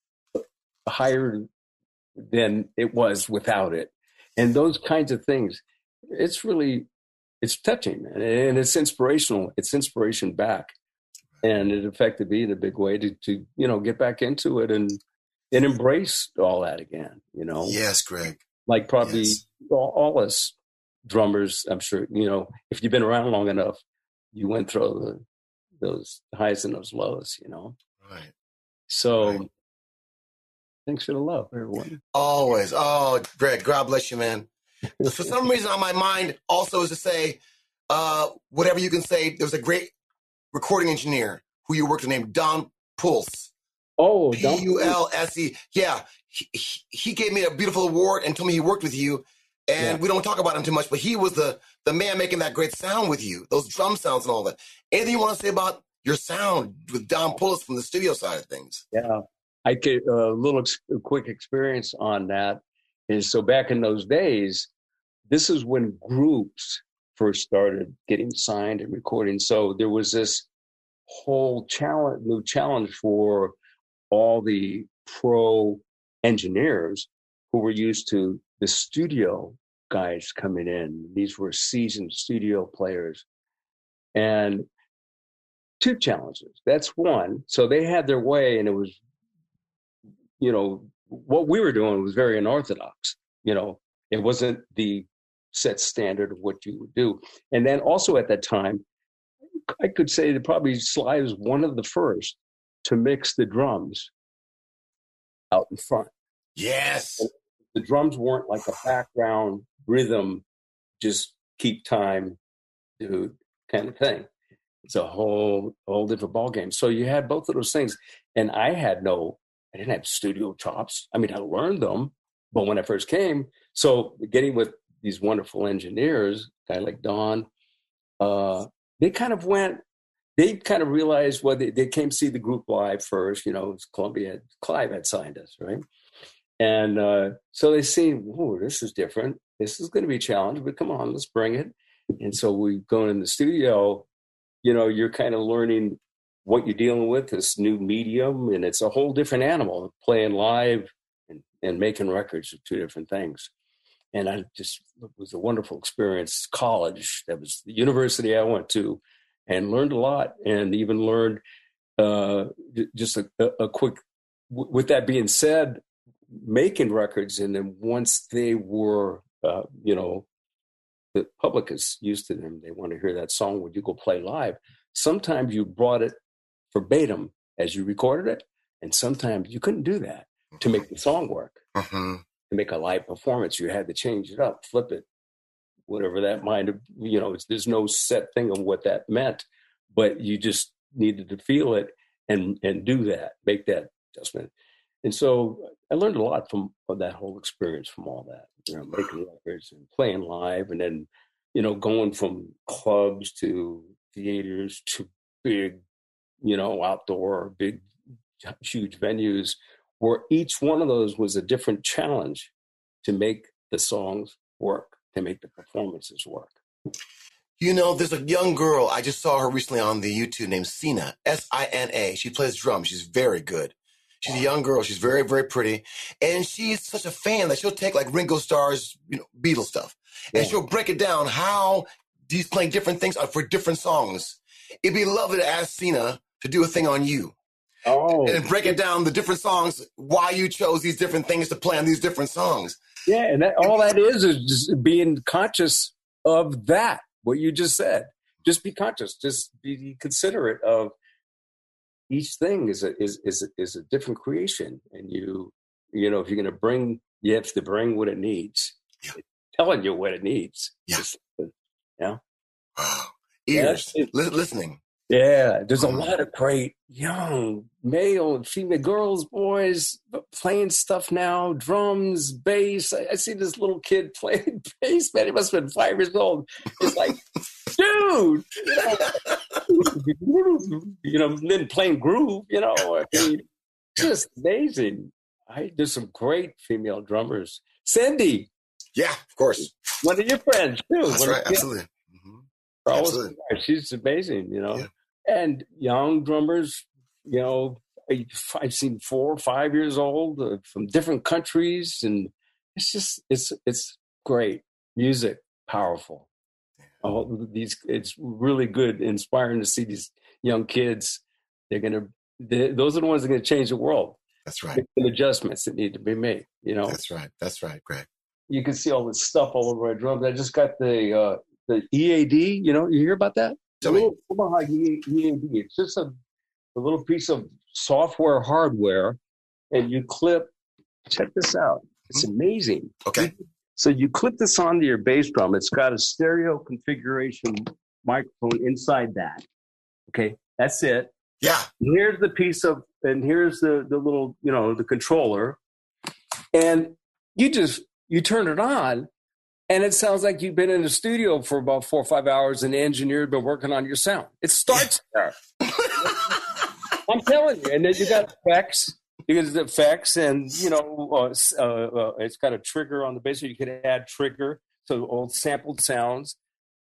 higher than it was without it. And those kinds of things, it's really, it's touching, man. And it's inspirational. It's inspiration back. And it affected me in a big way to, to you know, get back into it and, and embrace all that again, you know? Yes, Greg. Like probably Yes. all, all us drummers, I'm sure, you know, if you've been around long enough, you went through the, those highs and those lows, you know? Right. So Right. thanks for the love, everyone. Always. Oh, Greg, God bless you, man. For some reason on my mind also is to say, uh, whatever you can say, there was a great recording engineer who you worked with named Don Pulse. Oh, P don't U L S E. Yeah. He, he, he gave me a beautiful award and told me he worked with you. And Yeah. we don't talk about him too much, but he was the, the man making that great sound with you, those drum sounds and all that. Anything you want to say about your sound with Don Pulse from the studio side of things? Yeah, I could a uh, little ex- quick experience on that is so back in those days, this is when groups first started getting signed and recording. So there was this whole challenge, new challenge for all the pro engineers who were used to the studio guys coming in. These were seasoned studio players. And two challenges. That's one. So they had their way, and it was, you know, what we were doing was very unorthodox. You know, it wasn't the set standard of what you would do. And then also at that time, I could say that probably Sly was one of the first to mix the drums out in front. Yes. And the drums weren't like a background rhythm, just keep time, dude, kind of thing. It's a whole, whole different ballgame. So you had both of those things. And I had no, I didn't have studio chops. I mean, I learned them, but when I first came, so getting with these wonderful engineers, a guy like Don, uh, they kind of went, they kind of realized, well, they, they came see the group live first, you know, it was Columbia, Clive had signed us, right? And uh, so they see, whoa, this is different. This is going to be a challenge, but come on, let's bring it. And so we go in the studio, you know, you're kind of learning what you're dealing with, this new medium, and it's a whole different animal. Playing live and, and making records are two different things. And I just, it was a wonderful experience. College, that was the university I went to, and learned a lot, and even learned uh, just a, a quick, with that being said, making records. And then once they were, uh, you know, the public is used to them, they want to hear that song when you go play live. Sometimes you brought it verbatim as you recorded it, and sometimes you couldn't do that to make the song work. Mm-hmm. To make a live performance, you had to change it up, flip it, whatever that might have, you know, it's, there's no set thing of what that meant, but you just needed to feel it and and do that, make that adjustment. And so I learned a lot from, from that whole experience, from all that, you know, making records and playing live, and then, you know, going from clubs to theaters to big, you know, outdoor, big, huge venues, where each one of those was a different challenge to make the songs work, to make the performances work. You know, there's a young girl, I just saw her recently on the YouTube, named Sina, S I N A. She plays drums. She's very good. She's a young girl. She's very, very pretty. And she's such a fan that she'll take like Ringo Starr's, you know, Beatles stuff. And yeah. she'll break it down how he's playing different things for different songs. It'd be lovely to ask Sina to do a thing on you. Oh. And break it down, the different songs, why you chose these different things to play on these different songs. Yeah, and that, all that is is just being conscious of that, what you just said. Just be conscious. Just be considerate of each thing is a is is is a different creation, and you you know if you're going to bring, you have to bring what it needs. Yeah. It's telling you what it needs. Yeah. Just, yeah. Wow. Ears yeah. Li- listening. Yeah, there's a lot of great young male and female girls, boys playing stuff now, drums, bass. I, I see this little kid playing bass, man. He must have been five years old. It's like, dude, you know, you know, then playing groove, you know, I mean, just amazing. I there's some great female drummers. Cindy. Yeah, of course. One of your friends, too. That's One right, absolutely. Absolutely. She's amazing, you know. Yeah. And young drummers, you know, I've seen four or five years old uh, from different countries, and it's just it's it's great music, powerful. All these, it's really good, inspiring to see these young kids. They're gonna, they, those are the ones that are gonna change the world. That's right. The adjustments that need to be made. You know. That's right. That's right, Greg. You can see all this stuff all over my drums. I just got the. Uh, The E A D, you know, you hear about that? Tell me. Omaha E A D. It's just a, a little piece of software, hardware, and you clip. Check this out. It's mm-hmm. amazing. Okay. So you clip this onto your bass drum. It's got a stereo configuration microphone inside that. Okay, that's it. Yeah. Here's the piece of, and here's the the little, you know, the controller, and you just you turn it on. And it sounds like you've been in the studio for about four or five hours, and the engineer had been working on your sound. It starts there. I'm telling you. And then you got effects. You got the effects, and, you know, uh, uh, uh, it's got a trigger on the bass, so you can add trigger, so old sampled sounds.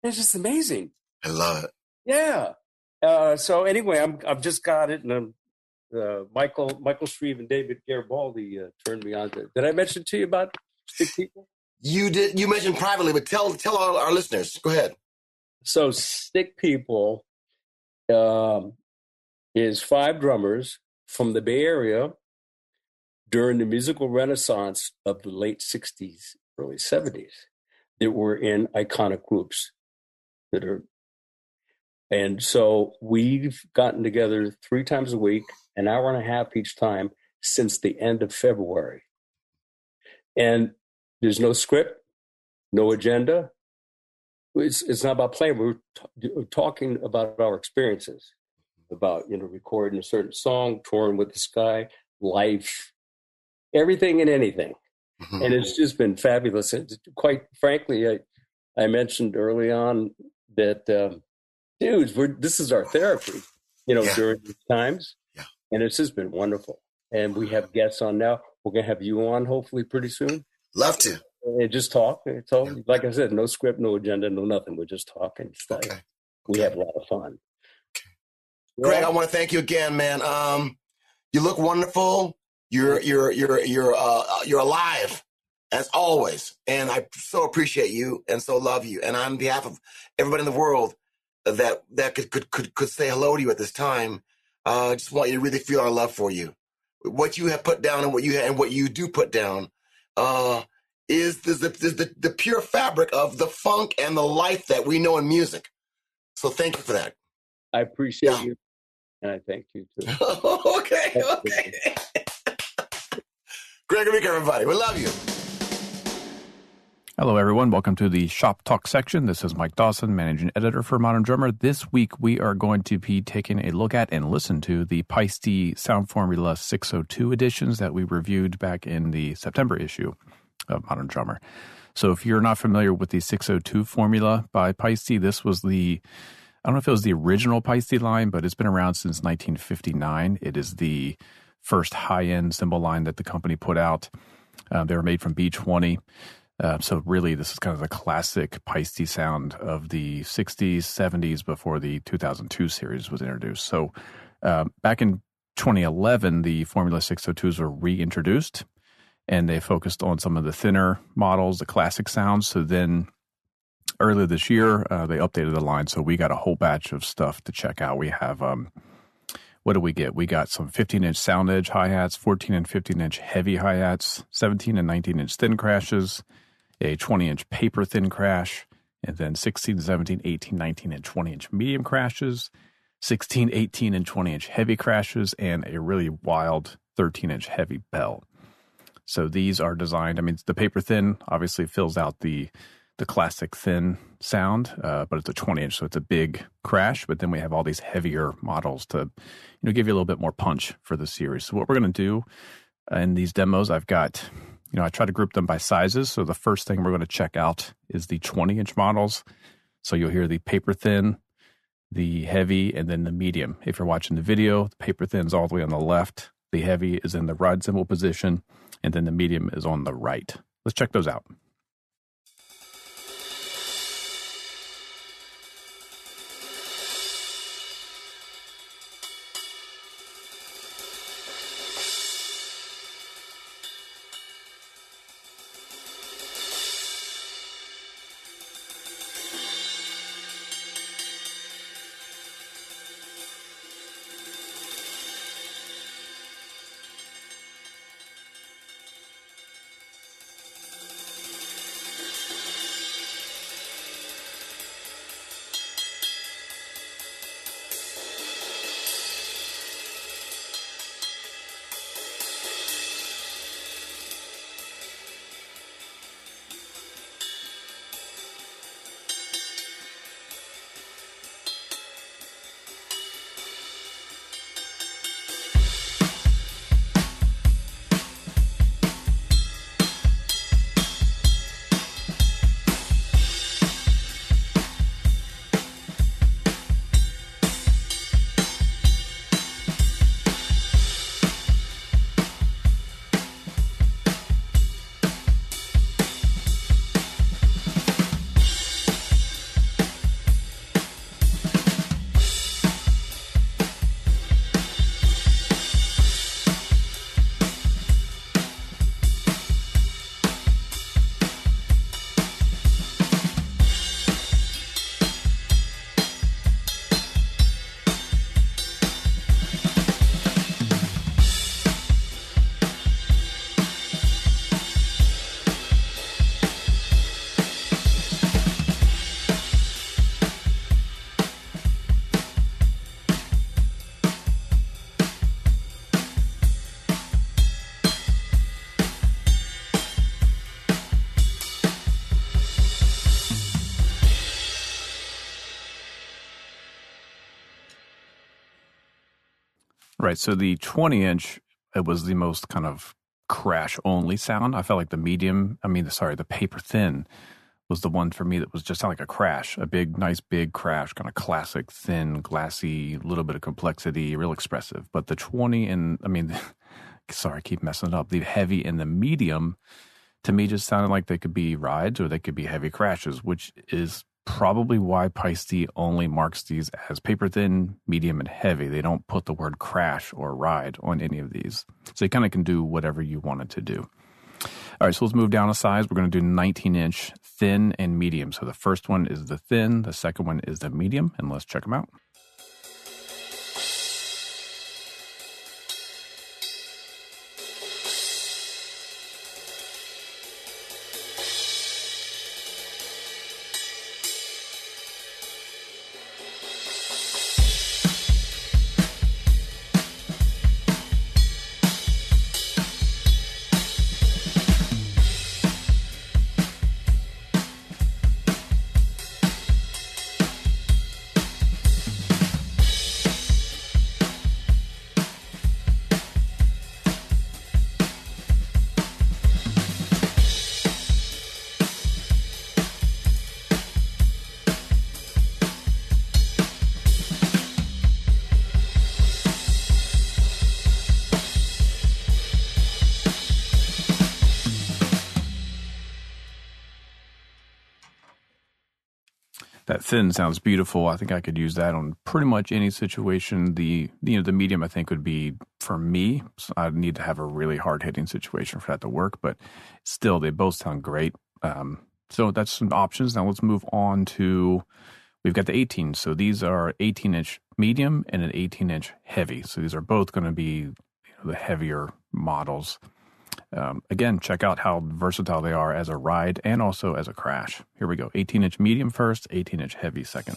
It's just amazing. I love it. Yeah. Uh, so anyway, I'm I've just got it, and I'm, uh, Michael Michael Shreve and David Garibaldi uh, turned me on to. Did I mention to you about Stick People? You did. You mentioned privately, but tell tell our, our listeners. Go ahead. So Stick People um, is five drummers from the Bay Area during the musical renaissance of the late sixties, early seventies, that were in iconic groups that are. And so we've gotten together three times a week, an hour and a half each time since the end of February. And there's no script, no agenda. It's, it's not about playing. We're, t- we're talking about our experiences, about, you know, recording a certain song, touring with the sky, life, everything and anything. Mm-hmm. And it's just been fabulous. And quite frankly, I, I mentioned early on that, um, dudes, we're, this is our therapy, you know, yeah. during these times. Yeah. And it's just been wonderful. And we have guests on now. We're going to have you on hopefully pretty soon. Love to. And just talk. It's all, yeah. Like I said, no script, no agenda, no nothing. We're just talking. Okay. Like, we okay. have a lot of fun. Okay. Greg, yeah. I want to thank you again, man. Um, you look wonderful. You're you're you're you're uh, you're alive as always, and I so appreciate you and so love you. And on behalf of everybody in the world that that could could could, could say hello to you at this time, uh, I just want you to really feel our love for you. What you have put down and what you and what you do put down uh, is the, the, the, the pure fabric of the funk and the life that we know in music. So thank you for that. I appreciate yeah. you, and I thank you too. okay, okay. Greg Ericka, everybody, we love you. Hello, everyone. Welcome to the Shop Talk section. This is Mike Dawson, managing editor for Modern Drummer. This week, we are going to be taking a look at and listen to the Paiste Sound Formula six oh two editions that we reviewed back in the September issue of Modern Drummer. So if you're not familiar with the six oh two formula by Paiste, this was the, I don't know if it was the original Paiste line, but it's been around since nineteen fifty-nine. It is the first high-end cymbal line that the company put out. Uh, they were made from B twenty. Uh, so really, this is kind of the classic Paiste sound of the sixties, seventies before the two thousand two series was introduced. So uh, back in twenty eleven, the Formula six oh twos were reintroduced, and they focused on some of the thinner models, the classic sounds. So then earlier this year, uh, they updated the line. So we got a whole batch of stuff to check out. We have, um, what do we get? We got some fifteen-inch sound edge hi-hats, fourteen and fifteen-inch heavy hi-hats, seventeen and nineteen-inch thin crashes, a twenty-inch paper thin crash, and then sixteen, seventeen, eighteen, nineteen, and twenty-inch medium crashes, sixteen, eighteen, and twenty-inch heavy crashes, and a really wild thirteen-inch heavy bell. So these are designed, I mean, the paper thin obviously fills out the the classic thin sound, uh, but it's a twenty-inch, so it's a big crash. But then we have all these heavier models to, you know, give you a little bit more punch for the series. So what we're going to do in these demos, I've got, you know, I try to group them by sizes. So the first thing we're going to check out is the twenty-inch models. So you'll hear the paper thin, the heavy, and then the medium. If you're watching the video, the paper thin is all the way on the left. The heavy is in the ride cymbal position, and then the medium is on the right. Let's check those out. Right. So the twenty inch, it was the most kind of crash only sound. I felt like the medium, I mean, the, sorry, the paper thin was the one for me that was just sound like a crash, a big, nice, big crash, kind of classic, thin, glassy, little bit of complexity, real expressive. But the twenty and, I mean, sorry, I keep messing it up. The heavy and the medium, to me, just sounded like they could be rides or they could be heavy crashes, which is probably why Paiste only marks these as paper thin, medium, and heavy. They don't put the word crash or ride on any of these. So you kind of can do whatever you wanted to do. All right, so let's move down a size. We're going to do nineteen inch thin and medium. So the first one is the thin, the second one is the medium, and let's check them out. That thin sounds beautiful. I think I could use that on pretty much any situation. The you know the medium I think would be for me. So I'd need to have a really hard hitting situation for that to work. But still, they both sound great. Um, so that's some options. Now let's move on to. We've got the eighteen. So these are eighteen inch medium and an eighteen inch heavy. So these are both going to be you know, the heavier models. Um, again, check out how versatile they are as a ride and also as a crash. Here we go. eighteen inch medium first, eighteen inch heavy second.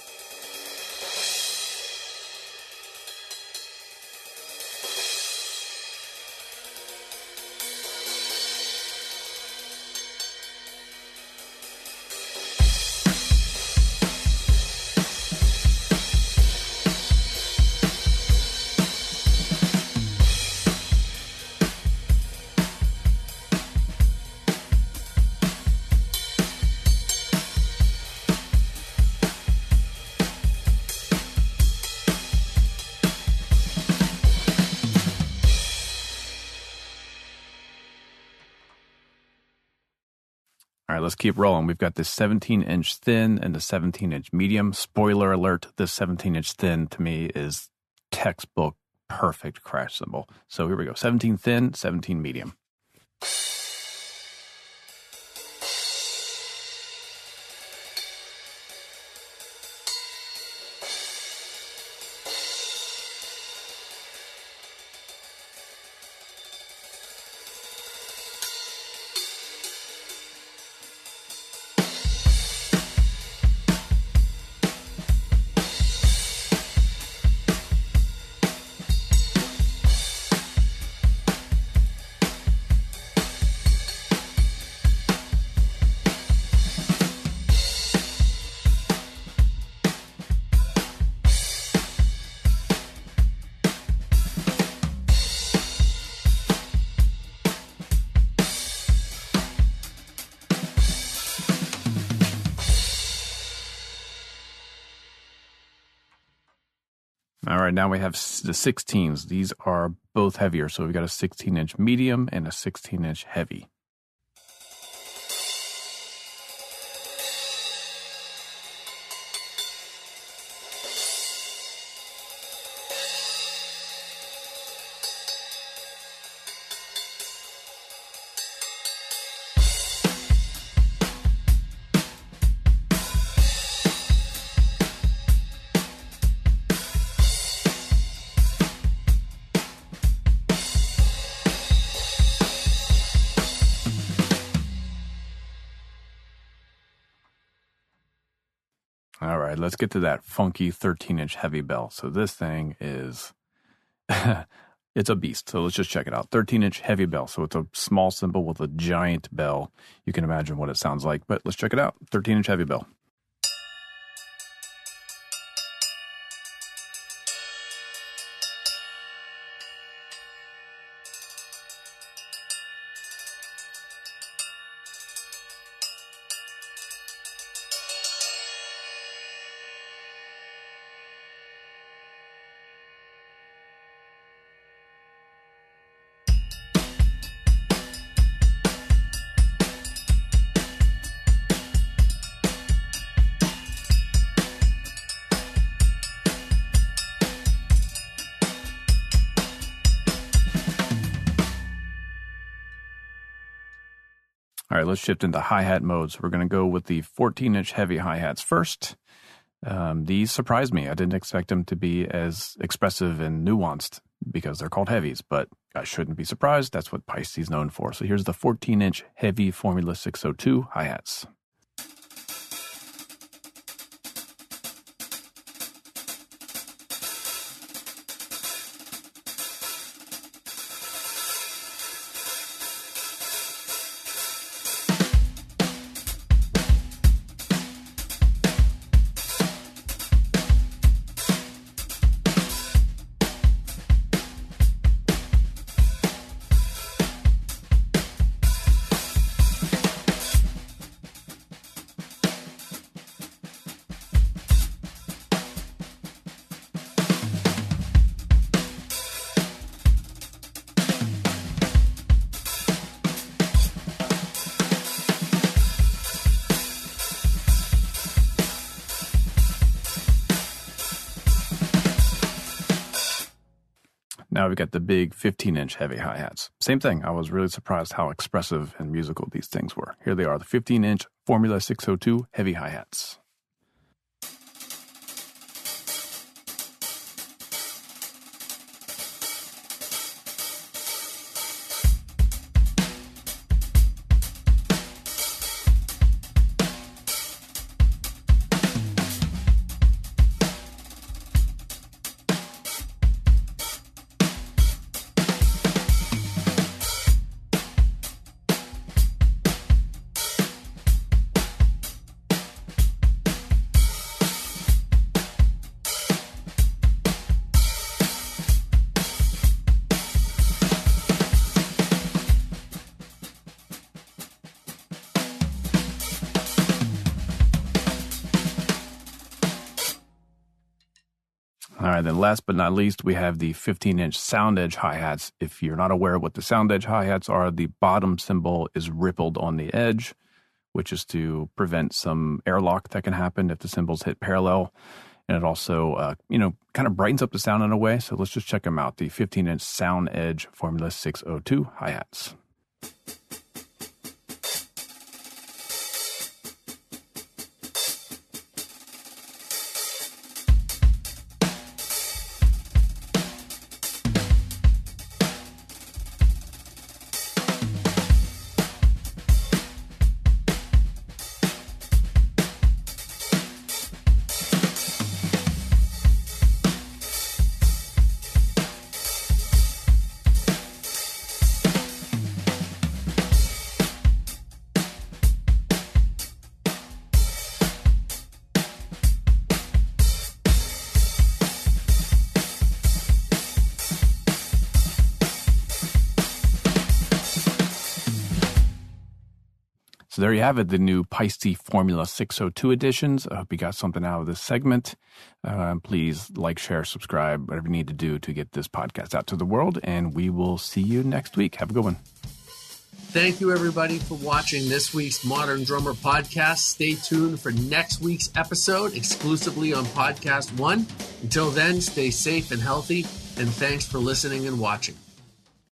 All right, let's keep rolling. We've got this seventeen inch thin and the seventeen inch medium. Spoiler alert, this seventeen inch thin to me is textbook perfect crash cymbal. So here we go. seventeen thin, seventeen medium. All right, now we have the sixteens. These are both heavier. So we've got a sixteen inch medium and a sixteen inch heavy. All right, let's get to that funky thirteen inch heavy bell. So this thing is, it's a beast. So let's just check it out. thirteen inch heavy bell. So it's a small cymbal with a giant bell. You can imagine what it sounds like, but let's check it out. thirteen inch heavy bell. All right, let's shift into hi-hat modes. We're going to go with the fourteen-inch heavy hi-hats first. Um, these surprised me. I didn't expect them to be as expressive and nuanced because they're called heavies, but I shouldn't be surprised. That's what Paiste is known for. So here's the fourteen-inch heavy Formula six oh two hi-hats. Now we've got the big fifteen-inch heavy hi-hats. Same thing. I was really surprised how expressive and musical these things were. Here they are, the fifteen-inch Formula six oh two heavy hi-hats. All right, then last but not least, we have the fifteen-inch Sound Edge hi-hats. If you're not aware of what the Sound Edge hi-hats are, the bottom cymbal is rippled on the edge, which is to prevent some airlock that can happen if the cymbals hit parallel. And it also, uh, you know, kind of brightens up the sound in a way. So let's just check them out. The fifteen-inch Sound Edge Formula six oh two hi-hats. So there you have it, the new Paiste Formula six oh two editions. I hope you got something out of this segment. Uh, please like, share, subscribe, whatever you need to do to get this podcast out to the world. And we will see you next week. Have a good one. Thank you, everybody, for watching this week's Modern Drummer podcast. Stay tuned for next week's episode exclusively on Podcast One. Until then, stay safe and healthy, and thanks for listening and watching.